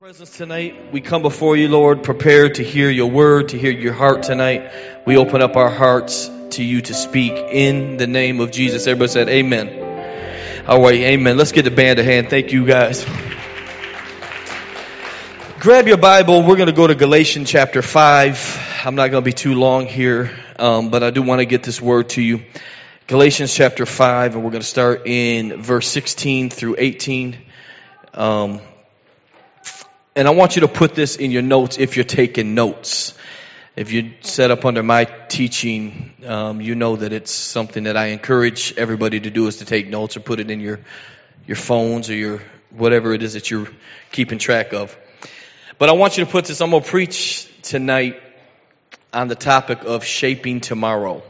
Presence tonight, we come before you, Lord, prepared to hear your word, to hear your heart tonight. We open up our hearts to you to speak in the name of Jesus. Everybody said amen. All right, amen. Let's get the band a hand. Thank you, guys. Grab your Bible. We're going to go to Galatians chapter 5. I'm not going to be too long here, but I do want to get this word to you. Galatians chapter 5, and we're going to start in verse 16 through 18. And I want you to put this in your notes if you're taking notes. If you set up under my teaching, you know that it's something that I encourage everybody to do is to take notes or put it in your phones or your whatever it is that you're keeping track of. But I want you to put this, I'm going to preach tonight on the topic of shaping tomorrow.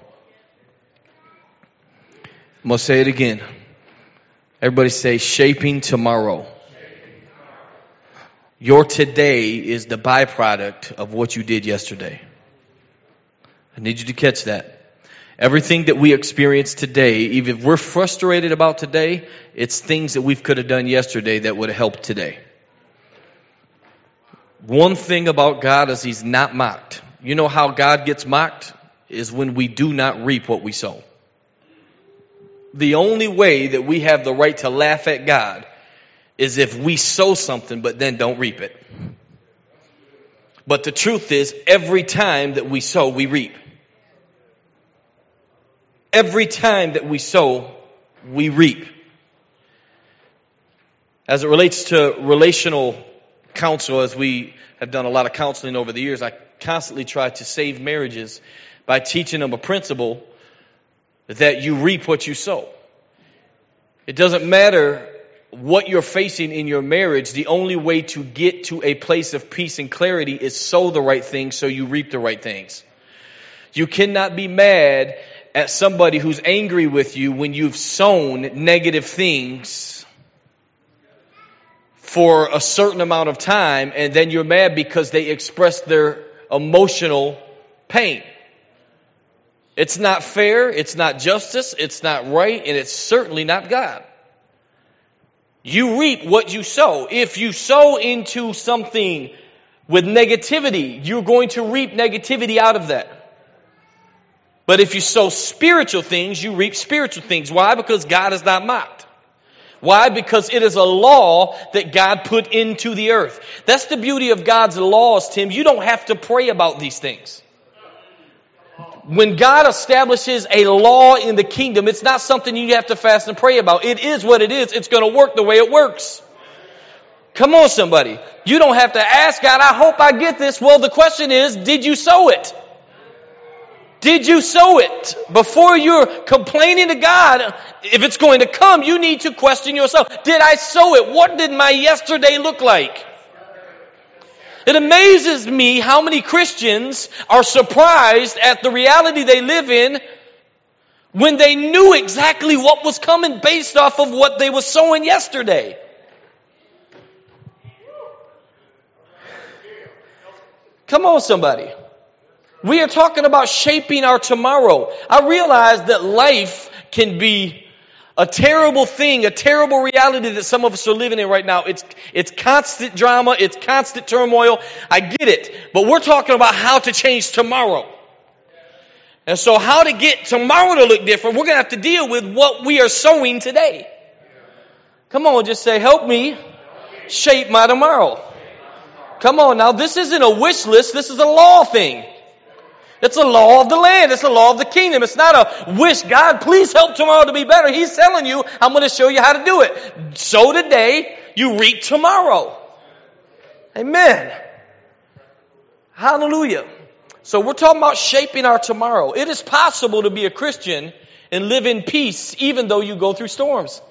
I'm going to say it again. Everybody say shaping tomorrow. Your today is the byproduct of what you did yesterday. I need you to catch that. Everything that we experience today, even if we're frustrated about today, it's things that we could have done yesterday that would have helped today. One thing about God is He's not mocked. You know how God gets mocked? Is when we do not reap what we sow. The only way that we have the right to laugh at God is if we sow something but then don't reap it. But the truth is, every time that we sow, we reap. Every time that we sow, we reap. As it relates to relational counsel, as we have done a lot of counseling over the years, I constantly try to save marriages by teaching them a principle that you reap what you sow. It doesn't matter what you're facing in your marriage. The only way to get to a place of peace and clarity is sow the right things so you reap the right things. You cannot be mad at somebody who's angry with you when you've sown negative things for a certain amount of time, and then you're mad because they express their emotional pain. It's not fair, it's not justice, it's not right, and it's certainly not God. You reap what you sow. If you sow into something with negativity, you're going to reap negativity out of that. But if you sow spiritual things, you reap spiritual things. Why? Because God is not mocked. Why? Because it is a law that God put into the earth. That's the beauty of God's laws, Tim. You don't have to pray about these things. When God establishes a law in the kingdom, it's not something you have to fast and pray about. It is what it is. It's going to work the way it works. Come on, somebody. You don't have to ask God, I hope I get this. Well, the question is, did you sow it? Did you sow it? Before you're complaining to God, if it's going to come, you need to question yourself. Did I sow it? What did my yesterday look like? It amazes me how many Christians are surprised at the reality they live in when they knew exactly what was coming based off of what they were sowing yesterday. Come on, somebody. We are talking about shaping our tomorrow. I realize that life can be a terrible thing, a terrible reality that some of us are living in right now. It's constant drama, it's constant turmoil. I get it. But we're talking about how to change tomorrow. And so how to get tomorrow to look different, we're going to have to deal with what we are sowing today. Come on, just say, help me shape my tomorrow. Come on now, this isn't a wish list, this is a law thing. It's a law of the land. It's a law of the kingdom. It's not a wish, God, please help tomorrow to be better. He's telling you, I'm going to show you how to do it. Sow today, you reap tomorrow. Amen. Hallelujah. So we're talking about shaping our tomorrow. It is possible to be a Christian and live in peace even though you go through storms.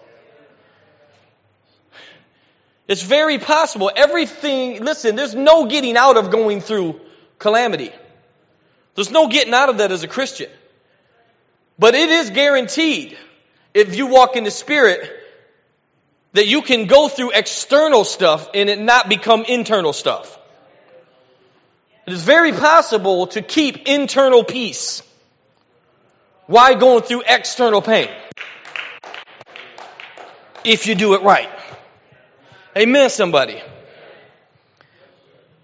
It's very possible. Everything, listen, there's no getting out of going through calamity. There's no getting out of that as a Christian. But it is guaranteed, if you walk in the Spirit, that you can go through external stuff and it not become internal stuff. It is very possible to keep internal peace while going through external pain, if you do it right. Amen, somebody.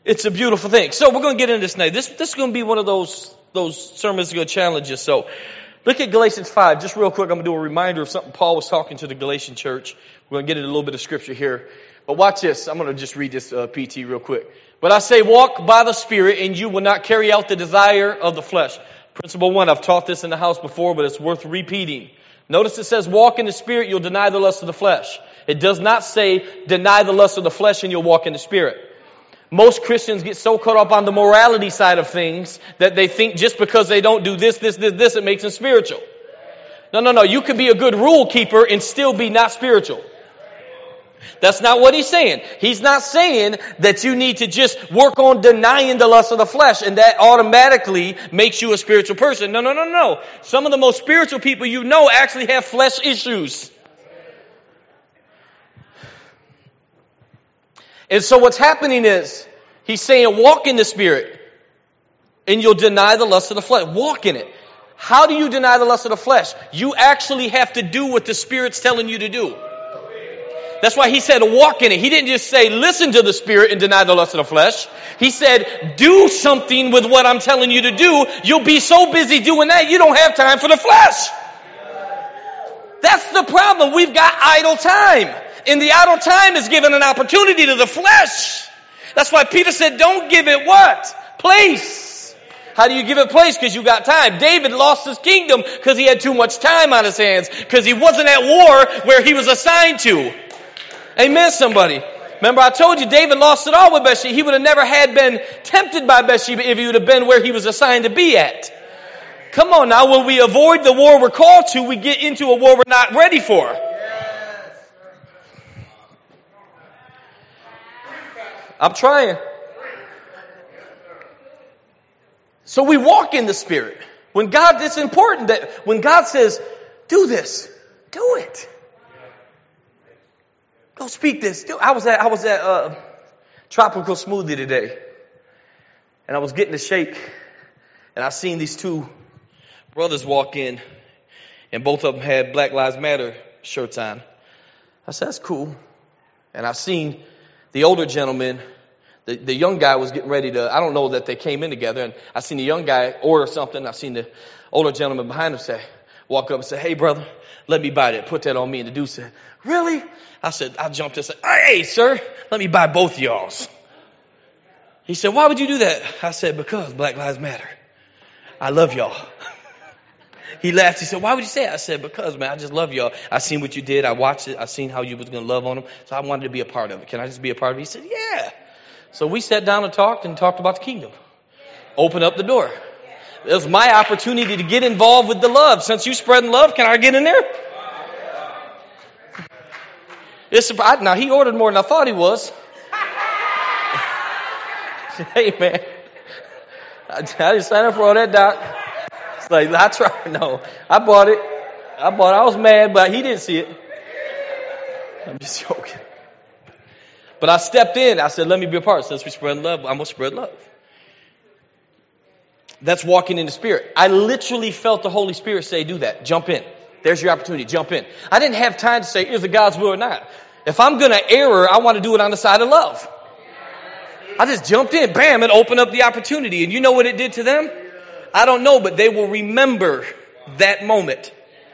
It's a beautiful thing. So we're going to get into this tonight. This is going to be one of those sermons that's going to challenge you. So look at Galatians 5. Just real quick, I'm going to do a reminder of something Paul was talking to the Galatian church. We're going to get into a little bit of scripture here. But watch this. I'm going to just read this PT real quick. But I say, walk by the Spirit, and you will not carry out the desire of the flesh. Principle 1, I've taught this in the house before, but it's worth repeating. Notice it says, walk in the Spirit, you'll deny the lust of the flesh. It does not say, deny the lust of the flesh, and you'll walk in the Spirit. Most Christians get so caught up on the morality side of things that they think just because they don't do this, it makes them spiritual. No. You could be a good rule keeper and still be not spiritual. That's not what he's saying. He's not saying that you need to just work on denying the lust of the flesh and that automatically makes you a spiritual person. No. Some of the most spiritual people you know actually have flesh issues. And so what's happening is, he's saying walk in the Spirit and you'll deny the lust of the flesh. Walk in it. How do you deny the lust of the flesh? You actually have to do what the Spirit's telling you to do. That's why he said walk in it. He didn't just say listen to the Spirit and deny the lust of the flesh. He said do something with what I'm telling you to do. You'll be so busy doing that you don't have time for the flesh. That's the problem. We've got idle time. And the idle time is given an opportunity to the flesh. That's why Peter said, don't give it what? Place. How do you give it place? Because you got time. David lost his kingdom because he had too much time on his hands. Because he wasn't at war where he was assigned to. Amen, somebody. Remember, I told you David lost it all with Bathsheba. He would have never had been tempted by Bathsheba if he would have been where he was assigned to be at. Come on now, when we avoid the war we're called to, we get into a war we're not ready for. I'm trying. So we walk in the Spirit. It's important that when God says, do this, do it. Go speak this. I was at Tropical Smoothie today. And I was getting a shake. And I seen these two brothers walk in. And both of them had Black Lives Matter shirts on. I said, that's cool. And I seen the older gentleman, the young guy was getting ready to, I don't know that they came in together, and I seen the young guy order something. I seen the older gentleman behind him walk up and say, hey brother, let me buy that. Put that on me. And the dude said, really? I jumped and said, hey sir, let me buy both of y'all's. He said, why would you do that? I said, because Black Lives Matter. I love y'all. He laughed. He said, why would you say it? I said, because, man, I just love y'all. I seen what you did. I watched it. I seen how you was going to love on them. So I wanted to be a part of it. Can I just be a part of it? He said, yeah. So we sat down and talked about the kingdom. Opened up the door. It was my opportunity to get involved with the love. Since you spreading love, can I get in there? Now, he ordered more than I thought he was. Hey, man. I just signed up for all that, Doc. It's like, I tried. No, I bought it. I was mad, but he didn't see it. I'm just joking. But I stepped in. I said, let me be a part. Since we spread love, I'm going to spread love. That's walking in the Spirit. I literally felt the Holy Spirit say, do that. Jump in. There's your opportunity. Jump in. I didn't have time to say, is it God's will or not? If I'm going to err, I want to do it on the side of love. I just jumped in. Bam. It opened up the opportunity. And you know what it did to them? I don't know, but they will remember that moment.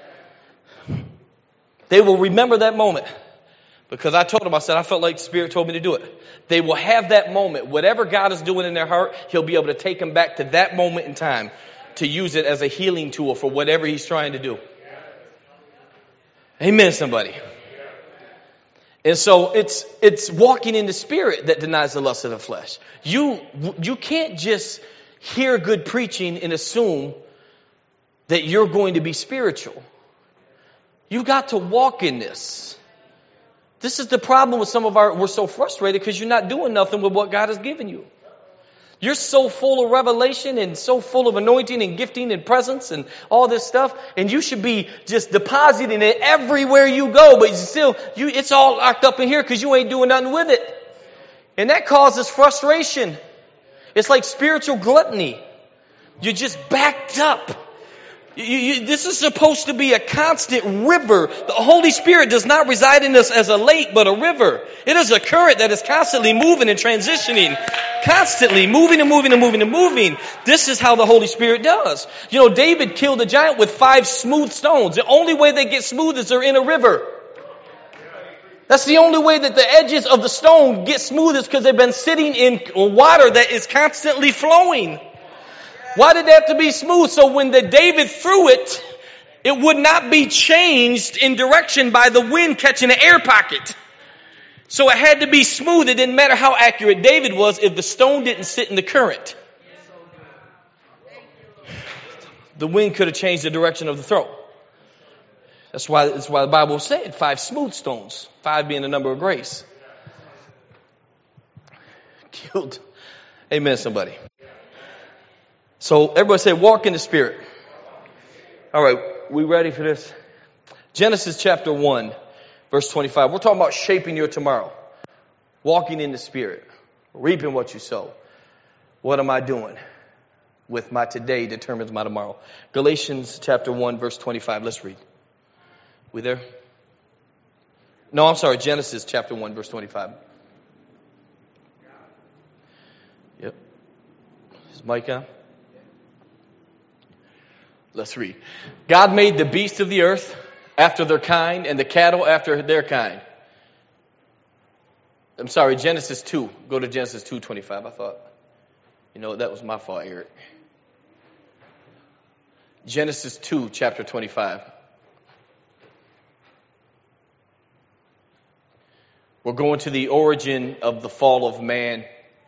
They will remember that moment. Because I told them, I said, I felt like the Spirit told me to do it. They will have that moment. Whatever God is doing in their heart, He'll be able to take them back to that moment in time to use it as a healing tool for whatever He's trying to do. Amen, somebody. And so it's walking in the Spirit that denies the lust of the flesh. You can't just hear good preaching and assume that you're going to be spiritual. You've got to walk in this. This is the problem with we're so frustrated because you're not doing nothing with what God has given you. You're so full of revelation and so full of anointing and gifting and presence and all this stuff. And you should be just depositing it everywhere you go. But it's all locked up in here because you ain't doing nothing with it. And that causes frustration. It's like spiritual gluttony. You're just backed up. This is supposed to be a constant river. The Holy Spirit does not reside in us as a lake, but a river. It is a current that is constantly moving and transitioning. Constantly moving and moving and moving and moving. This is how the Holy Spirit does. You know, David killed a giant with 5 smooth stones. The only way they get smooth is they're in a river. That's the only way that the edges of the stone get smooth is because they've been sitting in water that is constantly flowing. Why did they have to be smooth? So when David threw it, it would not be changed in direction by the wind catching an air pocket. So it had to be smooth. It didn't matter how accurate David was if the stone didn't sit in the current. The wind could have changed the direction of the throw. That's why the Bible said 5 smooth stones, 5 being the number of grace. Killed. Amen, somebody. So everybody say, walk in the Spirit. All right, we ready for this? Genesis chapter 1, verse 25. We're talking about shaping your tomorrow. Walking in the Spirit. Reaping what you sow. What am I doing with my today determines my tomorrow. Galatians chapter 1, verse 25. Let's read. We there? No, I'm sorry. Genesis chapter 1, verse 25. Yep. Is Mike on? Let's read. God made the beasts of the earth after their kind and the cattle after their kind. I'm sorry, Genesis 2. Go to Genesis 2:25. I thought, that was my fault, Eric. Genesis 2, chapter 25. We're going to the origin of the fall of man.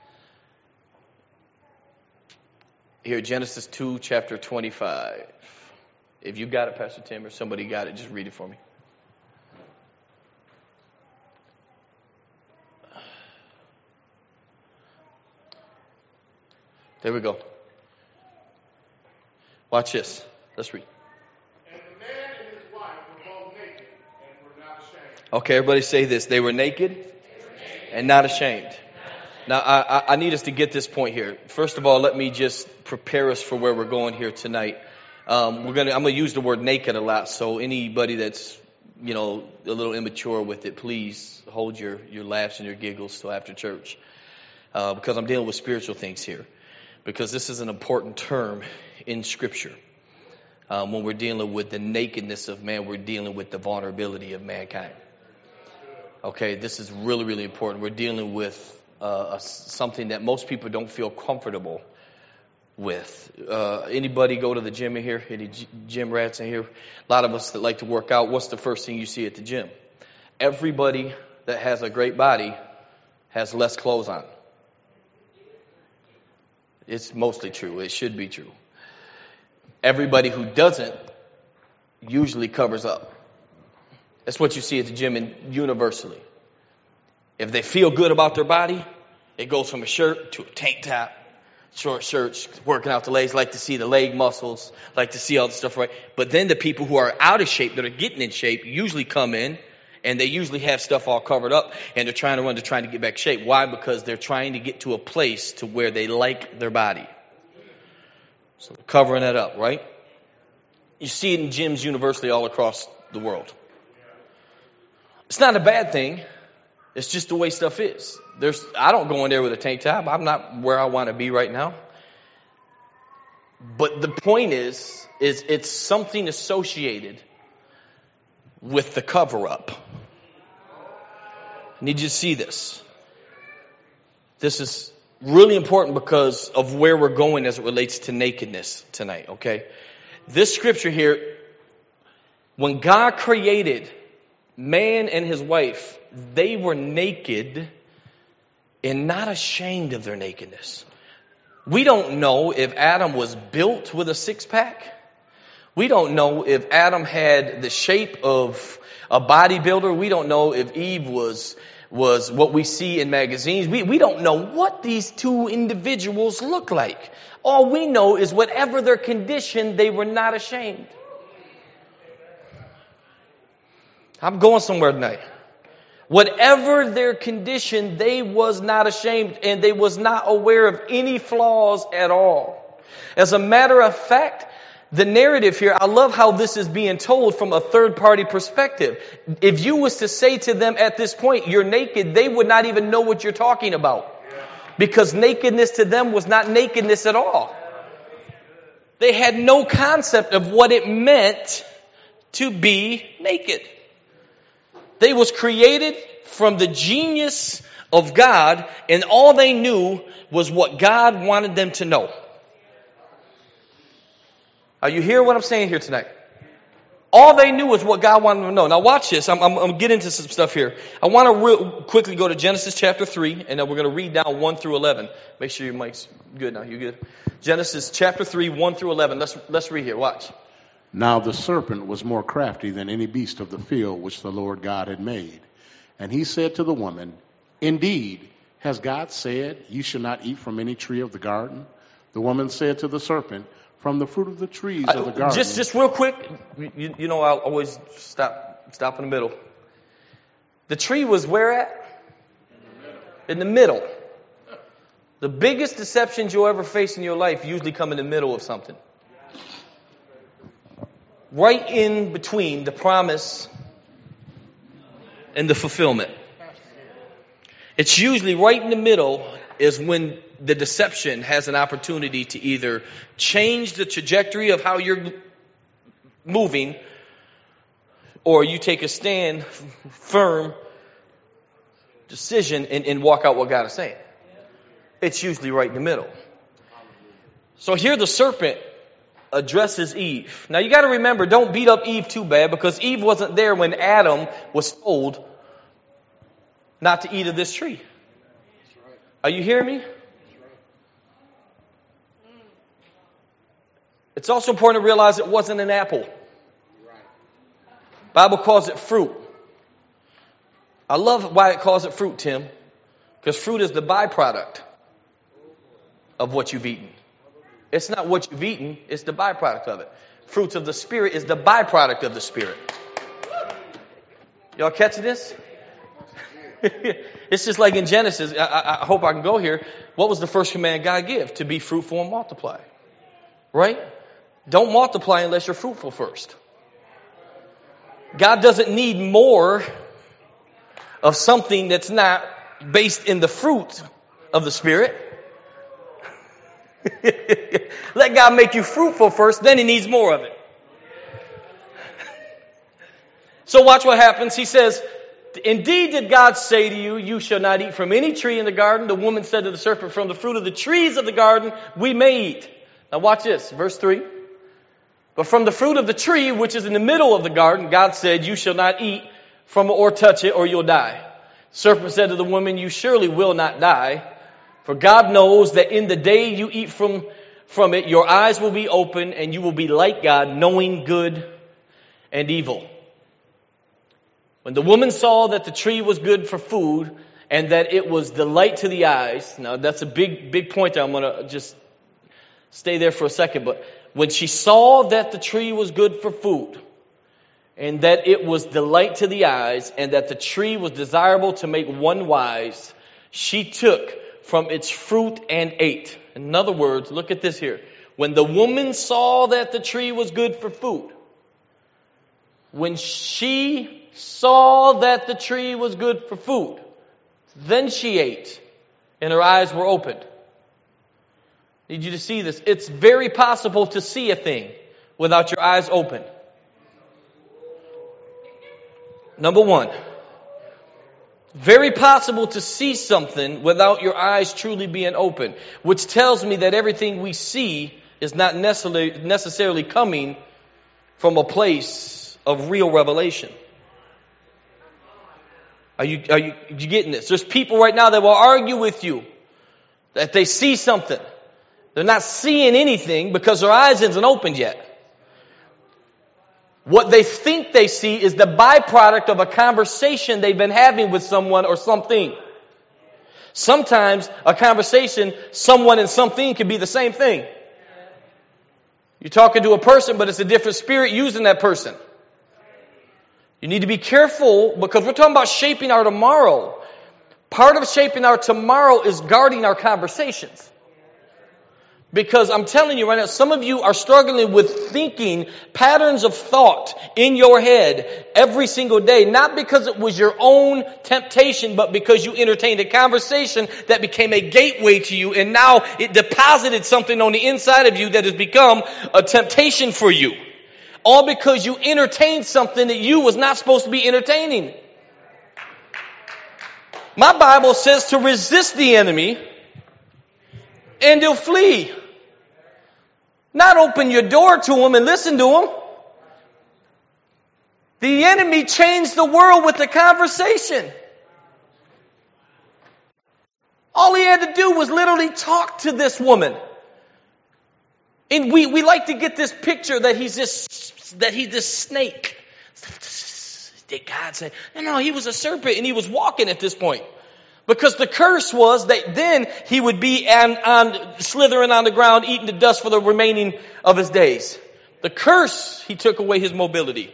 Here, Genesis 2, chapter 25. If you got it, Pastor Tim, or somebody got it, just read it for me. There we go. Watch this. Let's read. And the man and his wife were both naked and were not ashamed. Okay, everybody say this. They were naked and not ashamed. Now, I need us to get this point here. First of all, let me just prepare us for where we're going here tonight. I'm going to use the word naked a lot, so anybody that's, a little immature with it, please hold your laughs and your giggles till after church. Because I'm dealing with spiritual things here. Because this is an important term in Scripture. When we're dealing with the nakedness of man, we're dealing with the vulnerability of mankind. Okay, this is really, really important. We're dealing with something that most people don't feel comfortable with. Anybody go to the gym in here? Any gym rats in here? A lot of us that like to work out, what's the first thing you see at the gym? Everybody that has a great body has less clothes on. It's mostly true. It should be true. Everybody who doesn't usually covers up. That's what you see at the gym universally. If they feel good about their body, it goes from a shirt to a tank top, short shirts, working out the legs, like to see the leg muscles, like to see all the stuff, right? But then the people who are out of shape, that are getting in shape, usually come in, and they usually have stuff all covered up, and they're trying to get back shape. Why? Because they're trying to get to a place to where they like their body. So they're covering that up, right? You see it in gyms universally all across the world. It's not a bad thing. It's just the way stuff is. I don't go in there with a tank top. I'm not where I want to be right now. But the point is it's something associated with the cover-up. I need you to see this. This is really important because of where we're going as it relates to nakedness tonight, okay? This scripture here, when God created man and his wife, they were naked and not ashamed of their nakedness. We don't know if Adam was built with a six-pack. We don't know if Adam had the shape of a bodybuilder. We don't know if Eve was what we see in magazines. We don't know what these two individuals look like. All we know is whatever their condition, they were not ashamed. I'm going somewhere tonight. Whatever their condition, they was not ashamed, and they was not aware of any flaws at all. As a matter of fact, the narrative here, I love how this is being told from a third-party perspective. If you was to say to them at this point, you're naked, they would not even know what you're talking about. Because nakedness to them was not nakedness at all. They had no concept of what it meant to be naked. They was created from the genius of God, and all they knew was what God wanted them to know. Are you hearing what I'm saying here tonight? All they knew was what God wanted them to know. Now watch this. I'm going to get into some stuff here. I want to real quickly go to Genesis chapter 3, and then we're going to read down 1 through 11. Make sure your mic's good now. You good? Genesis chapter 3, 1 through 11. Let's read here. Watch. Now the serpent was more crafty than any beast of the field which the Lord God had made. And he said to the woman, Indeed, has God said, You shall not eat from any tree of the garden? The woman said to the serpent, From the fruit of the trees of the garden. Just real quick, you know I'll always stop in the middle. The tree was where at? In the middle. The biggest deceptions you'll ever face in your life usually come in the middle of something. Right in between the promise and the fulfillment. It's usually right in the middle is when the deception has an opportunity to either change the trajectory of how you're moving, or you take a stand, firm decision, and walk out what God is saying. It's usually right in the middle. So here the serpent addresses Eve. Now you got to remember, don't beat up Eve too bad, because Eve wasn't there when Adam was told not to eat of this tree. Are you hearing me? It's also important to realize it wasn't an apple. Bible calls it fruit. I love why it calls it fruit, Tim. Because fruit is the byproduct of what you've eaten. It's not what you've eaten, it's the byproduct of it. Fruits of the Spirit is the byproduct of the Spirit. Y'all catching this? It's just like in Genesis. I hope I can go here. What was the first command God gave? To be fruitful and multiply. Right? Don't multiply unless you're fruitful first. God doesn't need more of something that's not based in the fruit of the Spirit. Let God make you fruitful first, then He needs more of it. So watch what happens. He says, Indeed did God say to you, You shall not eat from any tree in the garden. The woman said to the serpent, From the fruit of the trees of the garden we may eat. Now watch this, verse 3. But from the fruit of the tree which is in the middle of the garden, God said, You shall not eat from it or touch it, or you'll die. The serpent said to the woman, You surely will not die. For God knows that in the day you eat from it, your eyes will be open, and you will be like God, knowing good and evil. When the woman saw that the tree was good for food, and that it was delight to the eyes. Now that's a big point there. I'm going to just stay there for a second. But when she saw that the tree was good for food, and that it was delight to the eyes, and that the tree was desirable to make one wise, she took from its fruit and ate. In other words, look at this here. When the woman saw that the tree was good for food, when she saw that the tree was good for food, then she ate, and her eyes were opened. I need you to see this. It's very possible to see a thing without your eyes open. Number one. Very possible to see something without your eyes truly being open, which tells me that everything we see is not necessarily coming from a place of real revelation. Are you getting this? There's people right now that will argue with you that they see something. They're not seeing anything because their eyes isn't opened yet. What they think they see is the byproduct of a conversation they've been having with someone or something. Sometimes a conversation, someone and something can be the same thing. You're talking to a person, but it's a different spirit using that person. You need to be careful because we're talking about shaping our tomorrow. Part of shaping our tomorrow is guarding our conversations. Because I'm telling you right now, some of you are struggling with thinking patterns of thought in your head every single day, not because it was your own temptation, but because you entertained a conversation that became a gateway to you, and now it deposited something on the inside of you that has become a temptation for you. All because you entertained something that you was not supposed to be entertaining. My Bible says to resist the enemy and they'll flee. Not open your door to them and listen to them. The enemy changed the world with the conversation. All he had to do was literally talk to this woman. And we like to get this picture that he's this snake. Did God say, no, he was a serpent and he was walking at this point. Because the curse was that then he would be slithering on the ground, eating the dust for the remaining of his days. The curse, he took away his mobility.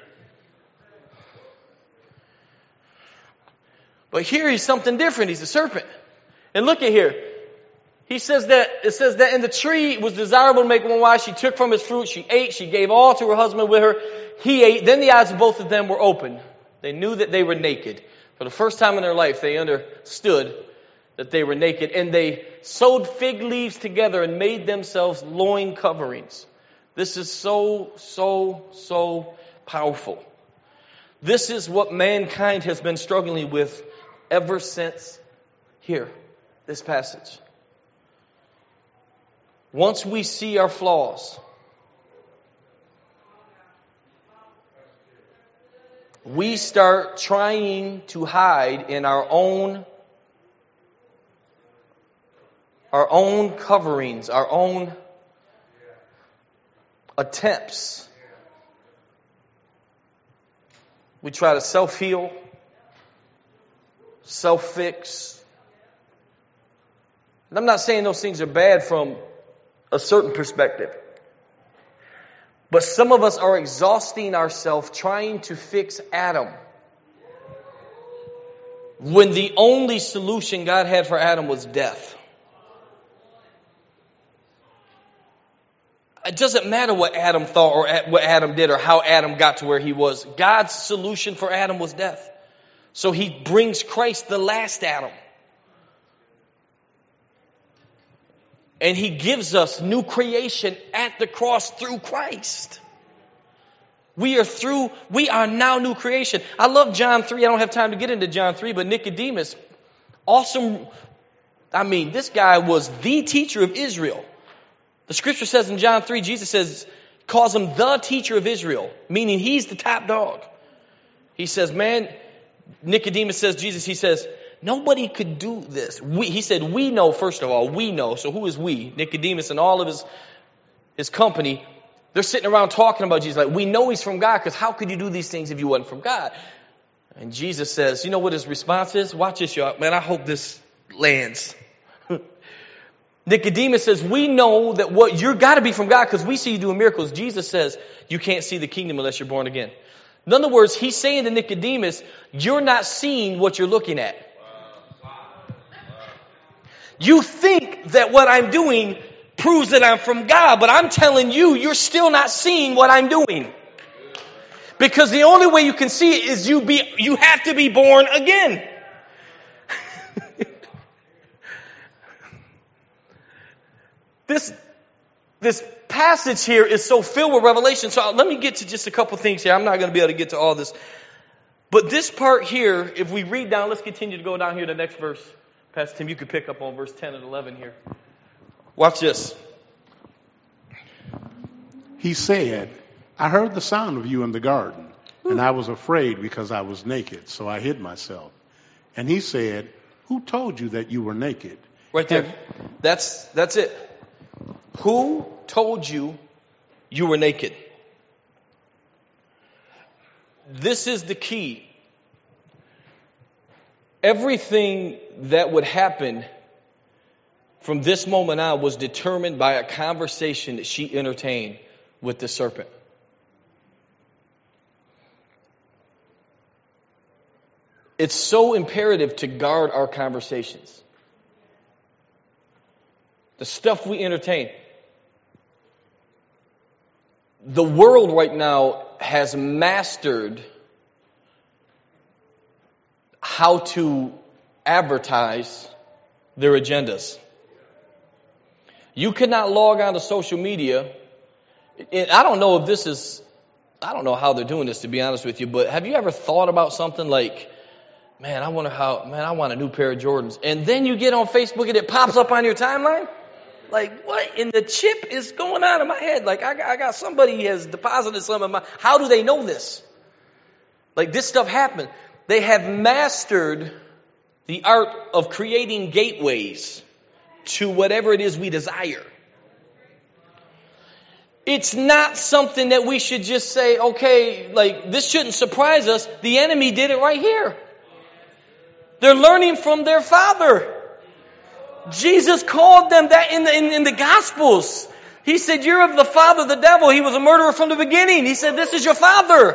But here he's something different. He's a serpent. And look at here. It says that in the tree it was desirable to make one wise. She took from its fruit. She ate. She gave all to her husband with her. He ate. Then the eyes of both of them were opened. They knew that they were naked. For the first time in their life, they understood that they were naked. And they sewed fig leaves together and made themselves loin coverings. This is so powerful. This is what mankind has been struggling with ever since here, this passage. Once we see our flaws, we start trying to hide in our own coverings, our own attempts. We try to self-heal, self-fix. And I'm not saying those things are bad from a certain perspective. But some of us are exhausting ourselves trying to fix Adam, when the only solution God had for Adam was death. It doesn't matter what Adam thought or what Adam did or how Adam got to where he was. God's solution for Adam was death. So he brings Christ, the last Adam. And he gives us new creation at the cross through Christ. We are now new creation. I love John 3. I don't have time to get into John 3, but Nicodemus, awesome. I mean, this guy was the teacher of Israel. The scripture says in John 3, Jesus calls him the teacher of Israel, meaning he's the top dog. He says, Nicodemus says, he says, nobody could do this. He said, we know, first of all, we know. So who is we? Nicodemus and all of his company, they're sitting around talking about Jesus. Like, we know he's from God, because how could you do these things if you wasn't from God? And Jesus says, you know what his response is? Watch this, y'all. Man, I hope this lands. Nicodemus says, we know that you're got to be from God because we see you doing miracles. Jesus says, you can't see the kingdom unless you're born again. In other words, he's saying to Nicodemus, you're not seeing what you're looking at. You think that what I'm doing proves that I'm from God, but I'm telling you, you're still not seeing what I'm doing. Because the only way you can see it is you have to be born again. This passage here is so filled with revelation. So let me get to just a couple things here. I'm not going to be able to get to all this. But this part here, if we read down, let's continue to go down here to the next verse. Pastor Tim, you could pick up on verse 10 and 11 here. Watch this. He said, I heard the sound of you in the garden, and I was afraid because I was naked, so I hid myself. And he said, who told you that you were naked? Right there. That's it. Who told you you were naked? This is the key. Everything that would happen from this moment on was determined by a conversation that she entertained with the serpent. It's so imperative to guard our conversations. The stuff we entertain. The world right now has mastered how to advertise their agendas. You cannot log on to social media. And I don't know how they're doing this, to be honest with you, but have you ever thought about something like, I want a new pair of Jordans. And then you get on Facebook and it pops up on your timeline? Like, what in the chip is going on in my head? Like, I got somebody has deposited some of my, how do they know this? Like, this stuff happened. They have mastered the art of creating gateways to whatever it is we desire. It's not something that we should just say, okay, like, this shouldn't surprise us. The enemy did it right here. They're learning from their father. Jesus called them that in the Gospels. He said, you're of the father, the devil. He was a murderer from the beginning. He said, this is your father.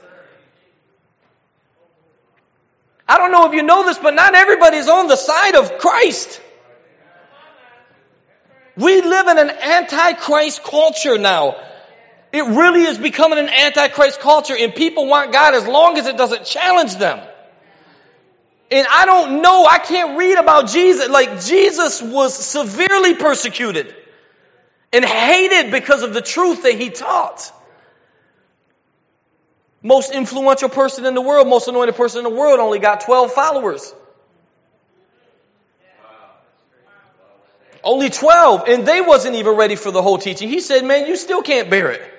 I don't know if you know this, but not everybody's on the side of Christ. We live in an anti-Christ culture now. It really is becoming an anti-Christ culture, and people want God as long as it doesn't challenge them. And I don't know, I can't read about Jesus. Like, Jesus was severely persecuted and hated because of the truth that he taught. Most influential person in the world, most anointed person in the world, only got 12 followers. Only 12. And they wasn't even ready for the whole teaching. He said, man, you still can't bear it.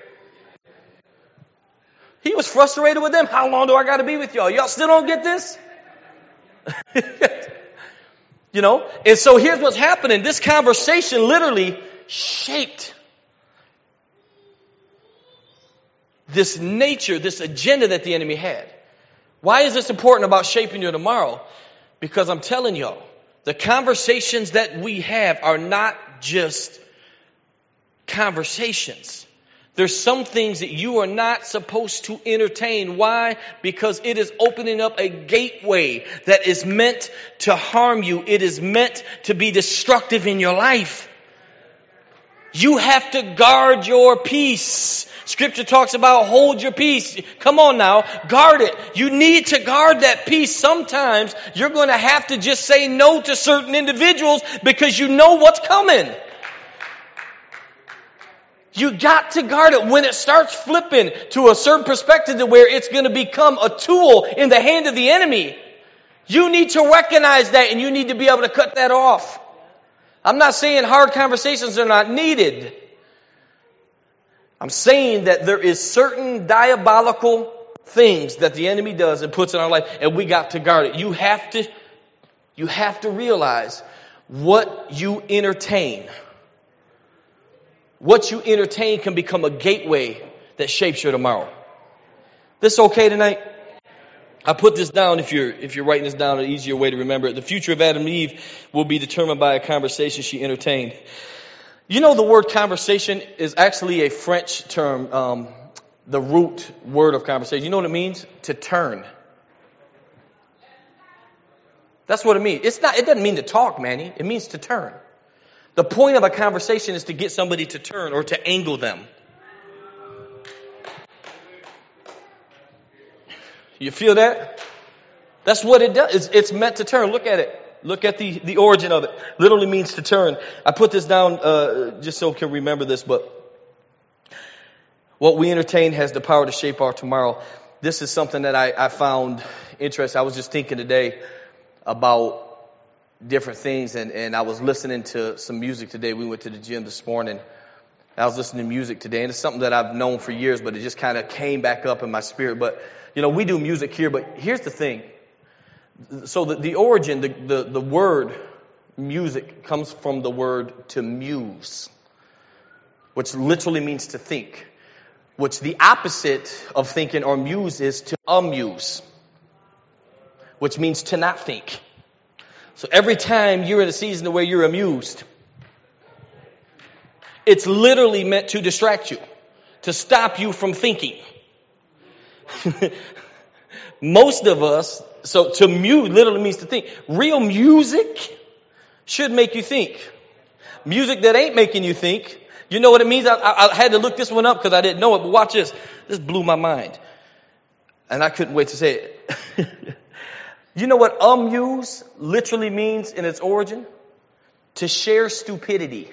He was frustrated with them. How long do I got to be with y'all? Y'all still don't get this? And so here's what's happening. This conversation literally shaped this nature, this agenda that the enemy had. Why is this important about shaping your tomorrow? Because I'm telling y'all, the conversations that we have are not just conversations. There's some things that you are not supposed to entertain. Why? Because it is opening up a gateway that is meant to harm you. It is meant to be destructive in your life. You have to guard your peace. Scripture talks about hold your peace. Come on now, guard it. You need to guard that peace. Sometimes you're going to have to just say no to certain individuals because you know what's coming. You got to guard it. When it starts flipping to a certain perspective to where it's going to become a tool in the hand of the enemy, you need to recognize that and you need to be able to cut that off. I'm not saying hard conversations are not needed. I'm saying that there is certain diabolical things that the enemy does and puts in our life, and we got to guard it. You have to realize what you entertain. What you entertain can become a gateway that shapes your tomorrow. This okay tonight? I put this down if you're writing this down, an easier way to remember it. The future of Adam and Eve will be determined by a conversation she entertained. You know, the word conversation is actually a French term, the root word of conversation. You know what it means? To turn. That's what it means. It doesn't mean to talk, Manny. It means to turn. The point of a conversation is to get somebody to turn or to angle them. You feel that? That's what it does. It's meant to turn. Look at it. Look at the origin of it. Literally means to turn. I put this down just so we can remember this, but what we entertain has the power to shape our tomorrow. This is something that I found interesting. I was just thinking today about different things, and I was listening to some music today. We went to the gym this morning. I was listening to music today, and it's something that I've known for years, but it just kind of came back up in my spirit. But, we do music here, but here's the thing. So the origin, the word music comes from the word to muse, which literally means to think, which the opposite of thinking or muse is to amuse, which means to not think. So every time you're in a season where you're amused, it's literally meant to distract you, to stop you from thinking. Most of us, so to muse literally means to think. Real music should make you think. Music that ain't making you think. You know what it means? I had to look this one up because I didn't know it, but watch this. This blew my mind. And I couldn't wait to say it. You know what amuse literally means in its origin? To share stupidity.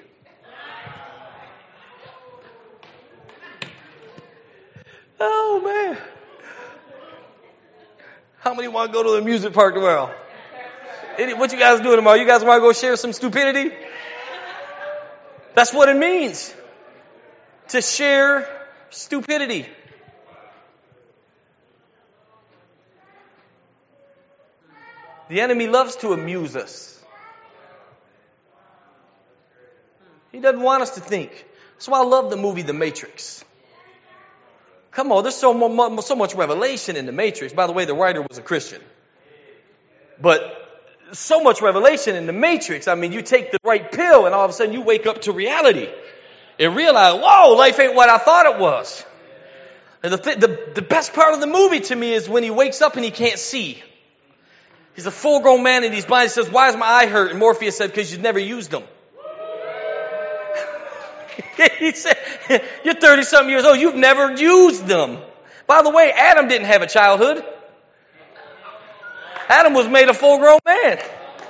Oh, man. How many want to go to the music park tomorrow? What you guys doing tomorrow? You guys want to go share some stupidity? That's what it means. To share stupidity. The enemy loves to amuse us. He doesn't want us to think. That's why I love the movie The Matrix. Come on, there's so much revelation in The Matrix. By the way, the writer was a Christian. But so much revelation in The Matrix. I mean, you take the right pill and all of a sudden you wake up to reality. And realize, whoa, life ain't what I thought it was. And the best part of the movie to me is when he wakes up and he can't see. He's a full-grown man and he's blind. He says, why is my eye hurt? And Morpheus said, because you've never used them. He said, you're 30-something years old. You've never used them. By the way, Adam didn't have a childhood. Adam was made a full-grown man.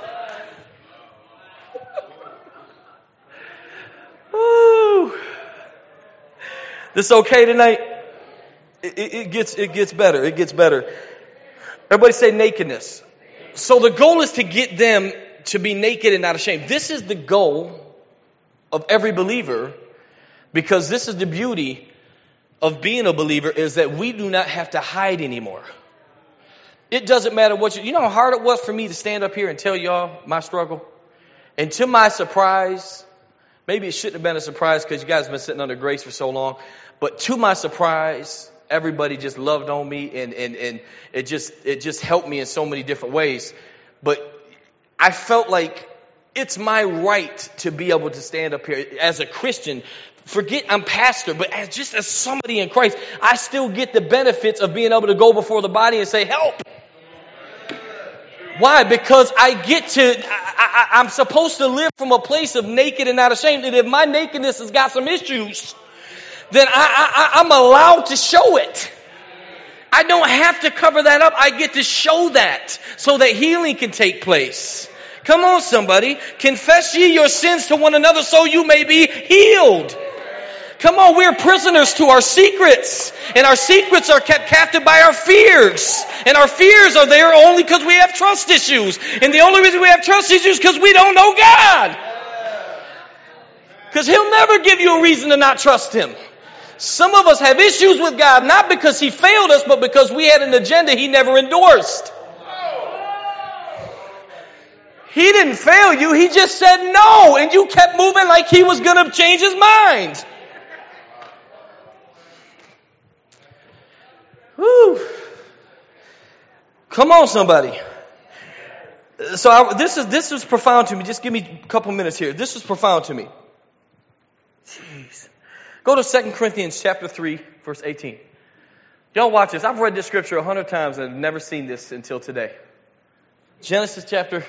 Woo. This okay tonight? It gets better. It gets better. Everybody say nakedness. So the goal is to get them to be naked and not ashamed. This is the goal of every believer, because this is the beauty of being a believer, is that we do not have to hide anymore. It doesn't matter what you know how hard it was for me to stand up here and tell y'all my struggle. And to my surprise, maybe it shouldn't have been a surprise because you guys have been sitting under grace for so long, but to my surprise, everybody just loved on me and it just helped me in so many different ways. But I felt like it's my right to be able to stand up here as a Christian. Forget I'm pastor, but as somebody in Christ, I still get the benefits of being able to go before the body and say, help. Why? Because I get to, I'm supposed to live from a place of naked and not ashamed. And if my nakedness has got some issues, then I'm allowed to show it. I don't have to cover that up. I get to show that so that healing can take place. Come on, somebody. Confess ye your sins to one another so you may be healed. Come on, we're prisoners to our secrets. And our secrets are kept captive by our fears. And our fears are there only because we have trust issues. And the only reason we have trust issues is because we don't know God. Because He'll never give you a reason to not trust Him. Some of us have issues with God, not because He failed us, but because we had an agenda He never endorsed. He didn't fail you. He just said no. And you kept moving like He was going to change His mind. Whew. Come on, somebody. So this was profound to me. Just give me a couple minutes here. This was profound to me. Jeez. Go to 2 Corinthians chapter 3, verse 18. Y'all watch this. I've read this scripture 100 times and I've never seen this until today. Corinthians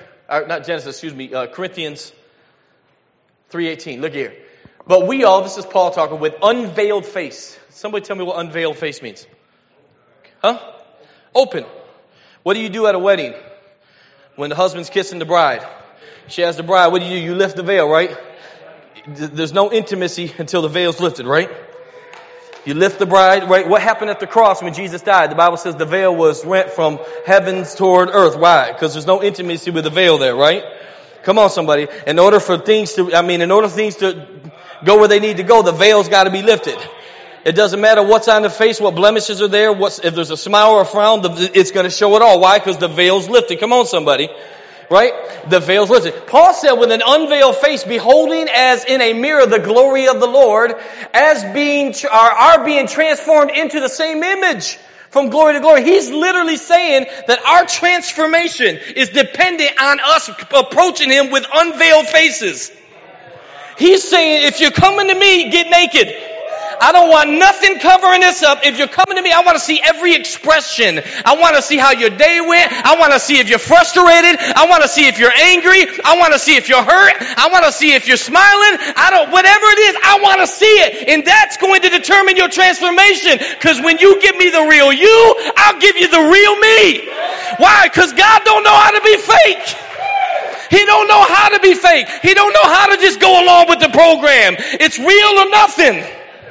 3:18. Look here. But we all, this is Paul talking, with unveiled face. Somebody tell me what unveiled face means. Huh? Open. What do you do at a wedding? When the husband's kissing the bride. She has the bride. What do? You lift the veil, right? There's no intimacy until the veil's lifted, right? You lift the bride, right? What happened at the cross when Jesus died? The Bible says the veil was rent from heavens toward earth. Why? Because there's no intimacy with the veil there, right? Come on, somebody. In order for things to go where they need to go, the veil's got to be lifted. It doesn't matter what's on the face, what blemishes are there, if there's a smile or a frown, it's going to show it all. Why? Because the veil's lifted. Come on, somebody. Right? The veil's lifted. Paul said, with an unveiled face, beholding as in a mirror the glory of the Lord, as being transformed into the same image from glory to glory. He's literally saying that our transformation is dependent on us approaching Him with unveiled faces. He's saying, if you're coming to me, get naked. I don't want nothing covering this up. If you're coming to me, I want to see every expression. I want to see how your day went. I want to see if you're frustrated. I want to see if you're angry. I want to see if you're hurt. I want to see if you're smiling. Whatever it is, I want to see it. And that's going to determine your transformation. Because when you give me the real you, I'll give you the real me. Why? Because God don't know how to be fake. He don't know how to be fake. He don't know how to just go along with the program. It's real or nothing.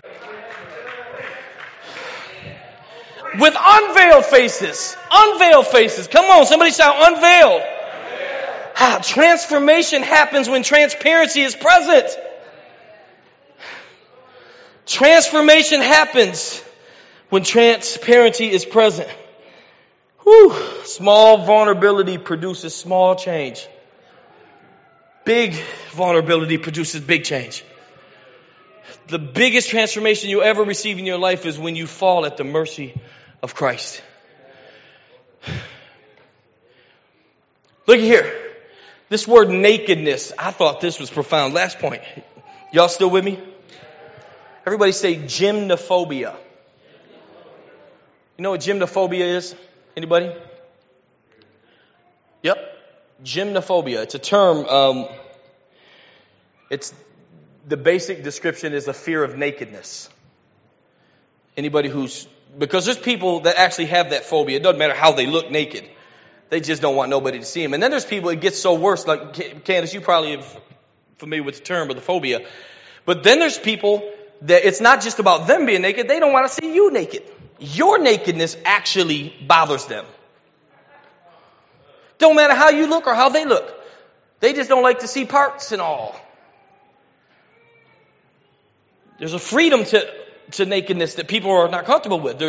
With unveiled faces. Unveiled faces. Come on, somebody shout unveiled. Transformation happens when transparency is present. Transformation happens when transparency is present. Whew. Small vulnerability produces small change. Big vulnerability produces big change. The biggest transformation you'll ever receive in your life is when you fall at the mercy of Christ. Look here. This word nakedness, I thought this was profound. Last point. Y'all still with me? Everybody say gymnophobia. You know what gymnophobia is? Anybody? Yep. Gymnophobia. It's a term. It's the basic description is a fear of nakedness. Anybody because there's people that actually have that phobia. It doesn't matter how they look naked. They just don't want nobody to see them. And then there's people, it gets so worse. Like Candace, you probably are familiar with the term of the phobia. But then there's people that it's not just about them being naked. They don't want to see you naked. Your nakedness actually bothers them. Don't matter how you look or how they look. They just don't like to see parts and all. There's a freedom to nakedness that people are not comfortable with.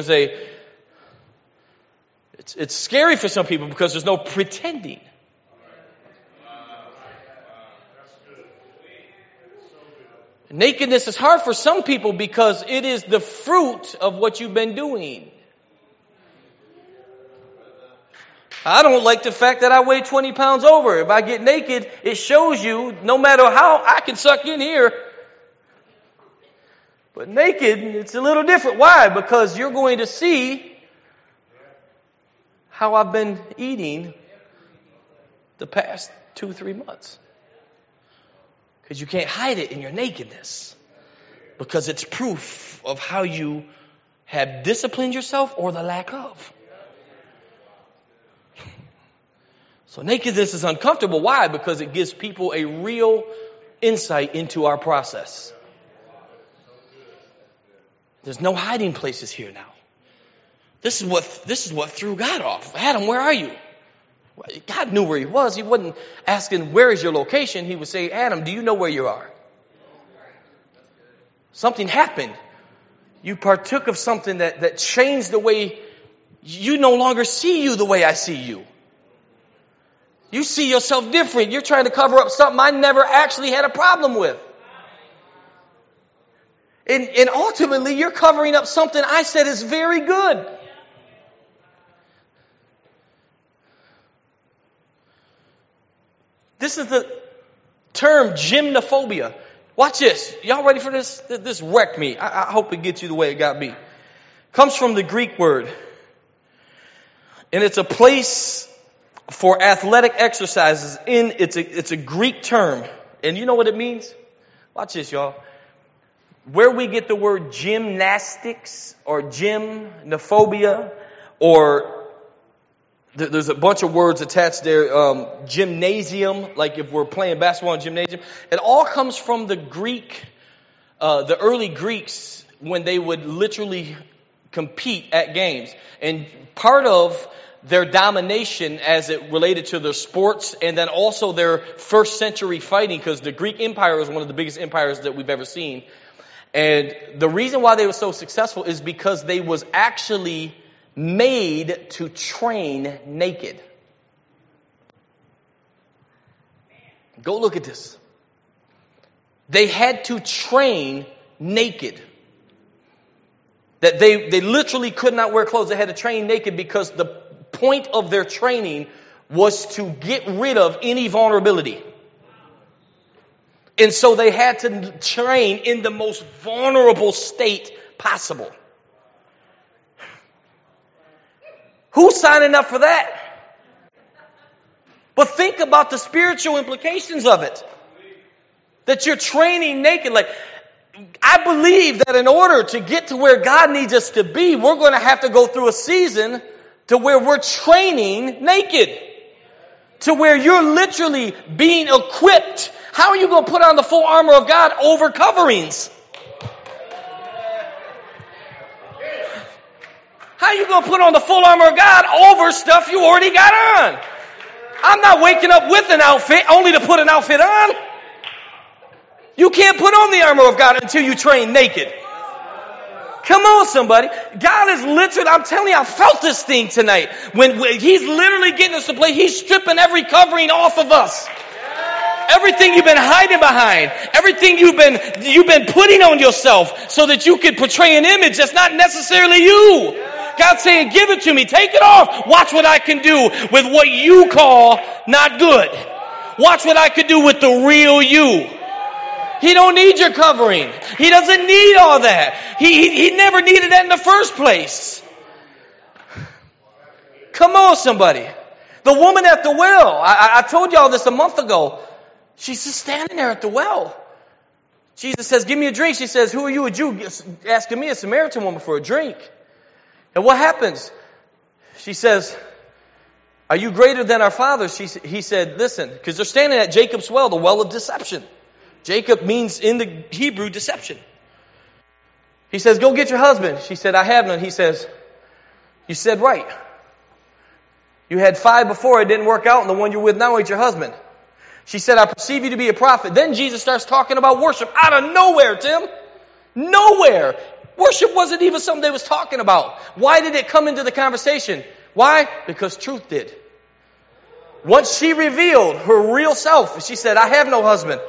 It's scary for some people because there's no pretending. Nakedness is hard for some people because it is the fruit of what you've been doing. I don't like the fact that I weigh 20 pounds over. If I get naked, it shows you no matter how I can suck in here. But naked, it's a little different. Why? Because you're going to see how I've been eating the past 2-3 months. Because you can't hide it in your nakedness. Because it's proof of how you have disciplined yourself or the lack of. So nakedness is uncomfortable. Why? Because it gives people a real insight into our process. There's no hiding places here now. This is what threw God off. Adam, where are you? God knew where he was. He wasn't asking, where is your location? He would say, Adam, do you know where you are? Something happened. You partook of something that changed the way you no longer see you the way I see you. You see yourself different. You're trying to cover up something I never actually had a problem with. And ultimately, you're covering up something I said is very good. This is the term gymnophobia. Watch this. Y'all ready for this? This wrecked me. I hope it gets you the way it got me. Comes from the Greek word. And it's a place for athletic exercises. It's a Greek term. And you know what it means? Watch this, y'all. Where we get the word gymnastics or gymnophobia, or there's a bunch of words attached there, gymnasium, like if we're playing basketball in gymnasium. It all comes from the Greek, the early Greeks, when they would literally compete at games. And part of their domination as it related to their sports and then also their first century fighting, because the Greek Empire was one of the biggest empires that we've ever seen. And the reason why they were so successful is because they was actually made to train naked. Go look at this. They had to train naked. That they literally could not wear clothes. They had to train naked because the point of their training was to get rid of any vulnerability. And so they had to train in the most vulnerable state possible. Who's signing up for that? But think about the spiritual implications of it. That you're training naked. Like, I believe that in order to get to where God needs us to be, we're going to have to go through a season to where we're training naked. To where you're literally being equipped. How are you going to put on the full armor of God over coverings? How are you going to put on the full armor of God over stuff you already got on? I'm not waking up with an outfit only to put an outfit on. You can't put on the armor of God until you train naked. Come on, somebody. God is literally, I'm telling you, I felt this thing tonight. When He's literally getting us to play, He's stripping every covering off of us. Everything you've been hiding behind, everything you've been putting on yourself so that you could portray an image that's not necessarily you. God's saying, give it to me, take it off. Watch what I can do with what you call not good. Watch what I can do with the real you. He don't need your covering. He doesn't need all that. He never needed that in the first place. Come on, somebody. The woman at the well, I told y'all this a month ago. She's just standing there at the well. Jesus says, give me a drink. She says, who are you, a Jew, asking me, a Samaritan woman, for a drink? And what happens? She says, are you greater than our fathers? He said, listen, because they're standing at Jacob's well, the well of deception. Jacob means in the Hebrew deception. He says, go get your husband. She said, I have none. He says, you said right. You had 5 before, it didn't work out, and the one you're with now ain't your husband. She said, I perceive you to be a prophet. Then Jesus starts talking about worship out of nowhere, Tim. Nowhere. Worship wasn't even something they was talking about. Why did it come into the conversation? Why? Because truth did. Once she revealed her real self, she said, I have no husband.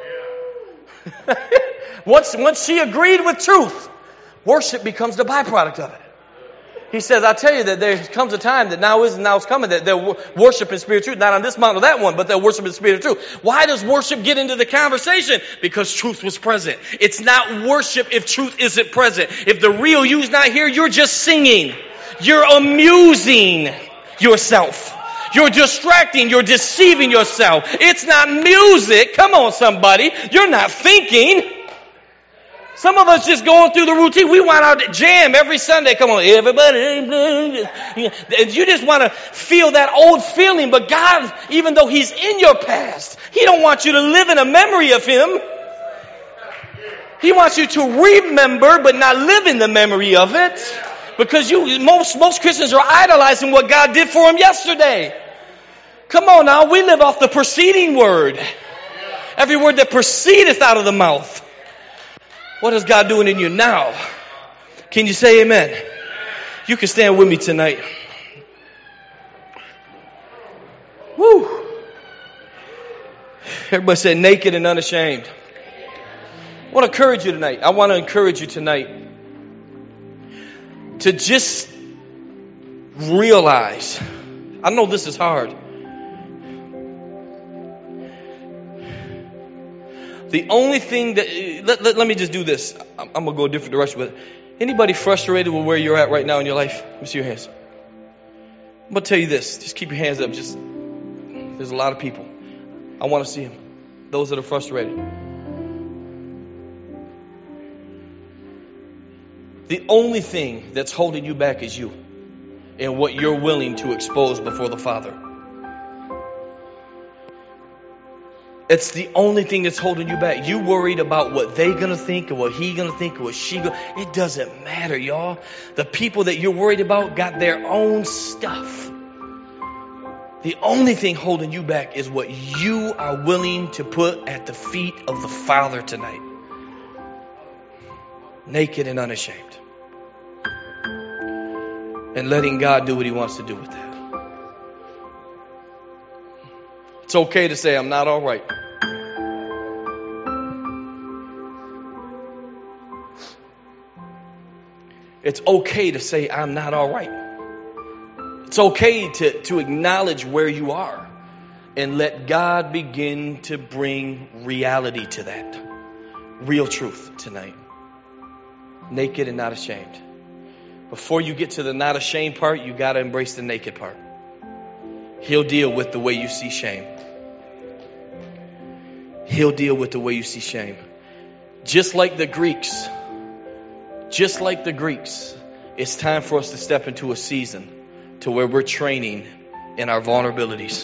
Once she agreed with truth, worship becomes the byproduct of it. He says, I tell you that there comes a time that now is coming that they'll worship in spirit and truth. Not on this mountain or that one, but they'll worship in spirit and truth. Why does worship get into the conversation? Because truth was present. It's not worship if truth isn't present. If the real you's not here, you're just singing. You're amusing yourself. You're distracting. You're deceiving yourself. It's not music. Come on, somebody. You're not thinking. Some of us just going through the routine. We want our jam every Sunday. Come on, everybody. And you just want to feel that old feeling. But God, even though He's in your past, He don't want you to live in a memory of Him. He wants you to remember, but not live in the memory of it. Because most Christians are idolizing what God did for them yesterday. Come on now, we live off the preceding word. Every word that proceedeth out of the mouth. What is God doing in you now? Can you say amen? You can stand with me tonight. Woo! Everybody say naked and unashamed. I want to encourage you tonight. I want to encourage you tonight to just realize, I know this is hard. The only thing that, let me just do this. I'm going to go a different direction with it. Anybody frustrated with where you're at right now in your life? Let me see your hands. I'm going to tell you this. Just keep your hands up. There's a lot of people. I want to see them. Those that are frustrated. The only thing that's holding you back is you and what you're willing to expose before the Father. It's the only thing that's holding you back. You worried about what they gonna think or what he gonna think or what she gonna. It doesn't matter, y'all. The people that you're worried about got their own stuff. The only thing holding you back is what you are willing to put at the feet of the Father tonight. Naked and unashamed. And letting God do what He wants to do with that. It's okay to say, I'm not all right. It's okay to say, I'm not all right. It's okay to acknowledge where you are. and let God begin to bring reality to that. Real truth tonight. Naked and not ashamed. Before you get to the not ashamed part, you got to embrace the naked part. He'll deal with the way you see shame. He'll deal with the way you see shame. Just like the Greeks, it's time for us to step into a season to where we're training in our vulnerabilities.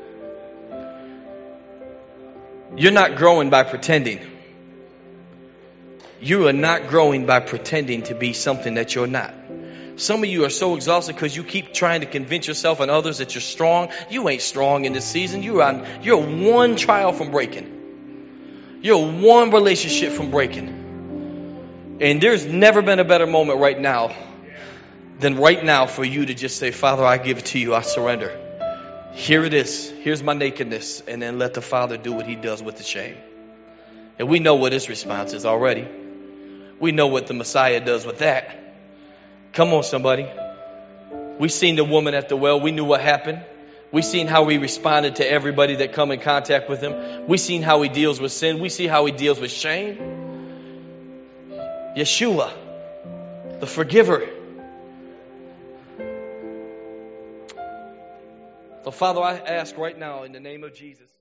You're not growing by pretending. You are not growing by pretending to be something that you're not. Some of you are so exhausted because you keep trying to convince yourself and others that you're strong. You ain't strong in this season. You're one trial from breaking. You're one relationship from breaking. And there's never been a better moment right now than right now for you to just say, Father, I give it to you. I surrender. Here it is. Here's my nakedness. And then let the Father do what he does with the shame. And we know what his response is already. We know what the Messiah does with that. Come on, somebody. We seen the woman at the well. We knew what happened. We seen how he responded to everybody that come in contact with him. We seen how he deals with sin. We see how he deals with shame. Yeshua, the forgiver. So, Father, I ask right now in the name of Jesus.